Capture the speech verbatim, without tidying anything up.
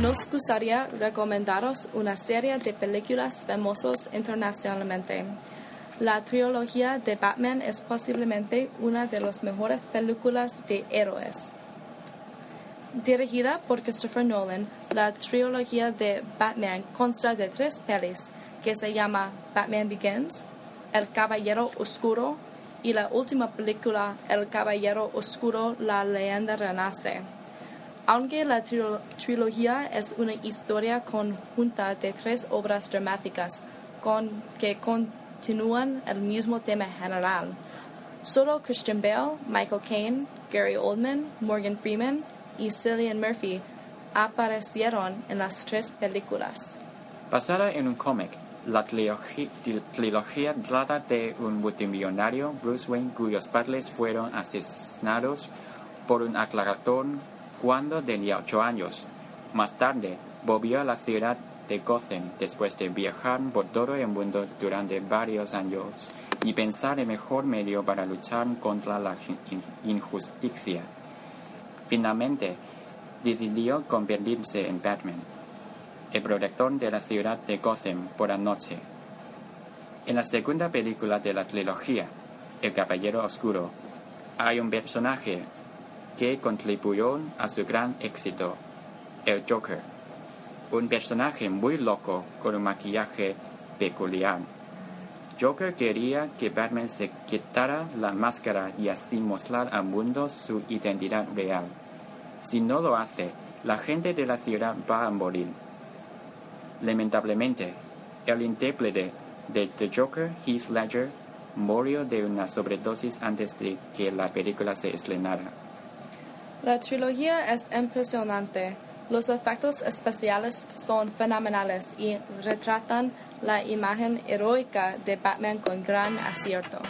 nos gustaría recomendaros una serie de películas famosas internacionalmente. La trilogía de Batman es posiblemente una de las mejores películas de héroes. Dirigida por Christopher Nolan, la trilogía de Batman consta de tres pelis que se llama Batman Begins, El Caballero Oscuro y la última película El Caballero Oscuro, la leyenda renace. Aunque la tril- trilogía es una historia conjunta de tres obras dramáticas con, que continúan el mismo tema general, solo Christian Bale, Michael Caine, Gary Oldman, Morgan Freeman y Cillian Murphy aparecieron en las tres películas. Basada en un cómic, la trilogía, trilogía trata de un multimillonario, Bruce Wayne, cuyos padres fueron asesinados por un aclarador cuando tenía ocho años. Más tarde, volvió a la ciudad de Gotham después de viajar por todo el mundo durante varios años y pensar el mejor medio para luchar contra la injusticia. Finalmente, decidió convertirse en Batman, el protector de la ciudad de Gotham por la noche. En la segunda película de la trilogía, El Caballero Oscuro, hay un personaje que contribuyó a su gran éxito, el Joker, un personaje muy loco con un maquillaje peculiar. Joker quería que Batman se quitara la máscara y así mostrar al mundo su identidad real. Si no lo hace, la gente de la ciudad va a morir. Lamentablemente, el intérprete de The Joker, Heath Ledger, murió de una sobredosis antes de que la película se estrenara. La trilogía es impresionante. Los efectos especiales son fenomenales y retratan la imagen heroica de Batman con gran acierto.